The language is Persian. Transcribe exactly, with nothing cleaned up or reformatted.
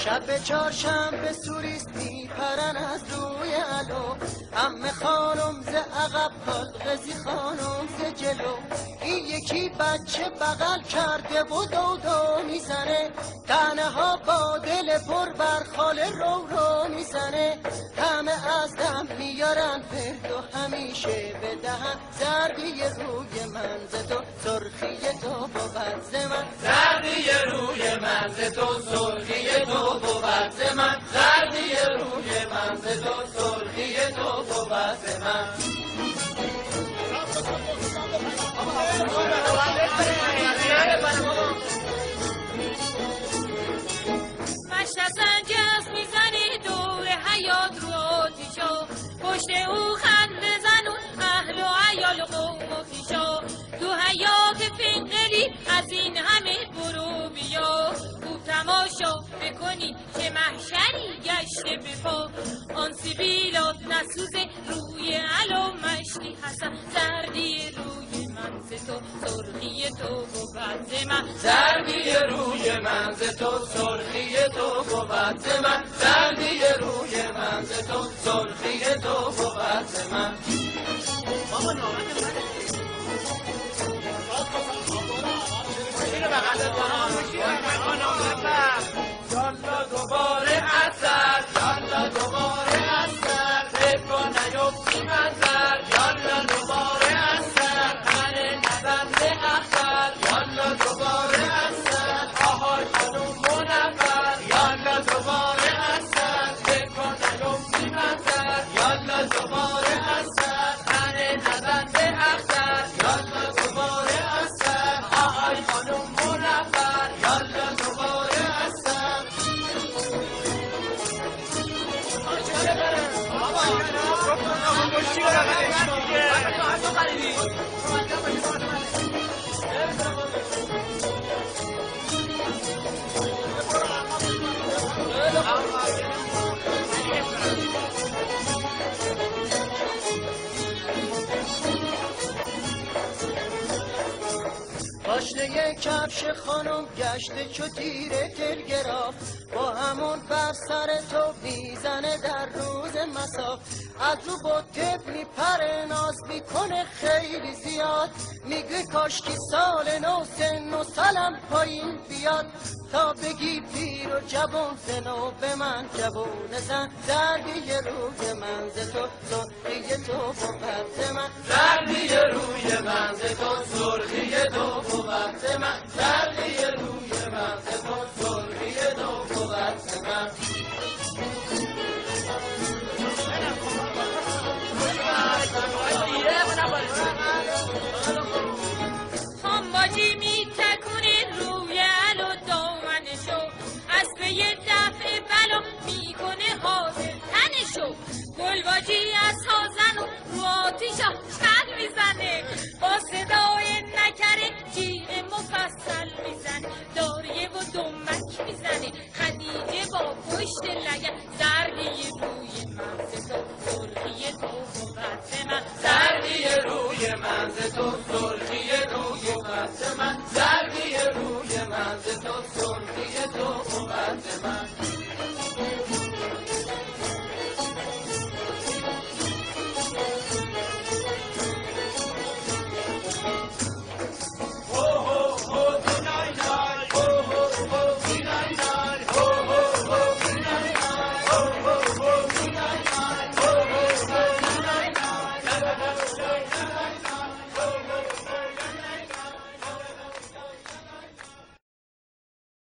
شب چهارشنبه سوریست میپرن از روی علو، عمه خانم ز عقب حلقزی خانم ز جلو. این یکی بچه بغل کرده و دو دو میزنه، تنه ها با دل پر بر خاله رو رو میزنه. همه از دم میارن پهد و همیشه بدهن، زردی روی من ز تو سرخی تو بود ز من، زردی روی من ز تو سرخی تو بود ز من، زردی روی من ز تو سرخی تو بود ز من. مشت سنجس میزنی دور حیات رو آتیشا، پشت او خنده زنون اهل و عیال و قوم و پیشا. تو حیات فنقلی از این همه برو بیا، خوب تماشا بکنی چه محشری گشته بپا. آن سیبیلات نسوزه روی علا مشتی حسن، زردی روی من ز تو سرخی تو بود ز من، زردی روی من ز تو سرخی تو بود ز من، زردی روی من ز تو سرخی تو بود ز من. بابا نامت منه یالا دوباره اثر، یالا دوباره اثر، رفا نیفتی منظر، یالا دوباره اثر، من نزن به اختر، یالا دوباره اثر، آهای خانوم منور، یالا دوباره اثر، رفا نیفتی منظر، یالا دوباره اثر، من نزن به اختر، یالا دوباره اثر، آهای خانوم منور، یالا دوباره اثر. پاشنه کفش خانم گشته چو تیر تلگراف، با همون بر سر تو میزنه در روز مساف. از رو با تب میپره ناز میکنه خیلی زیاد، میگه کاشکی سال نو سن و سالم پایین بیاد. تا بگی پیر و جوان زنو به من جوون زن، زردی روی من ز تو سرخی تو بود ز من، زردی روی من ز تو سرخی تو بود ز من، زردی روی من ز تو سرخی تو بود ز من. خانباجی میتکونه روی علو دامنشو، اسب یه دفعه بلا میکنه حاضر تنشو. گلباجی از هازن و رو آتیشا چل میزنه، با صدای نکره جیغ مفصل میزنه. داریه و دمک میزنه خدیجه با پشت لگن، زردی روی من ز تو سرخی تو بود ز من، زردی روی من ز تو سرخی تو بود ز من، زردی روی من ز تو سرخی تو بود ز من.